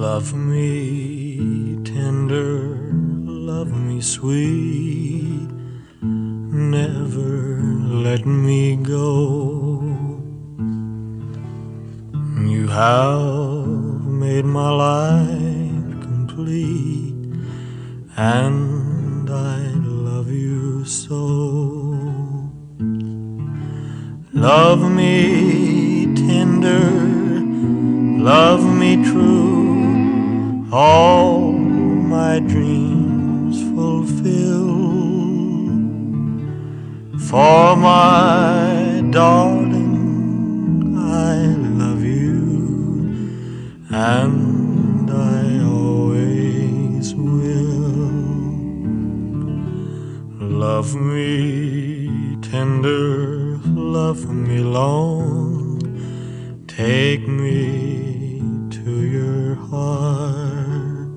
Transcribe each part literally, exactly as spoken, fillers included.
Love me tender, love me sweet, never let me go. You have made my life complete, and I love you so. Love me tender, love me true, all my dreams fulfill. For my darling, I love you, and I always will. Love me tender, love me long, take me to your heart,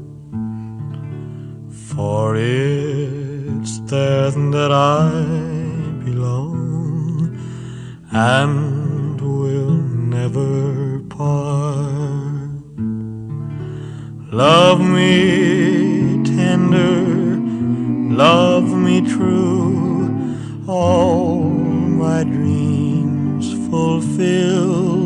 for it's there that I belong and will never part. Love me tender, love me true, all my dreams fulfill.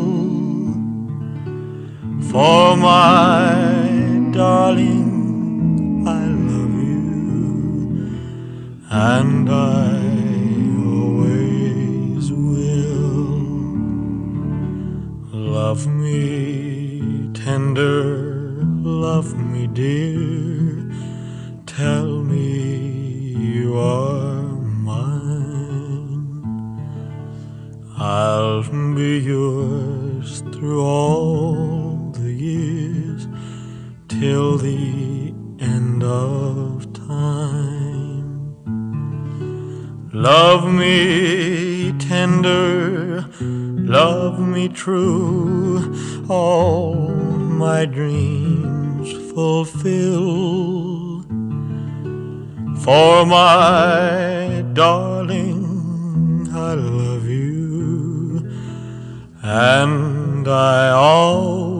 For my darling, I love you, and I always will. Love me tender, love me dear, tell me you are mine. I'll be yours through all the years, till the end of time. Love me tender, love me true, all my dreams fulfill. For my darling, I love you, and I always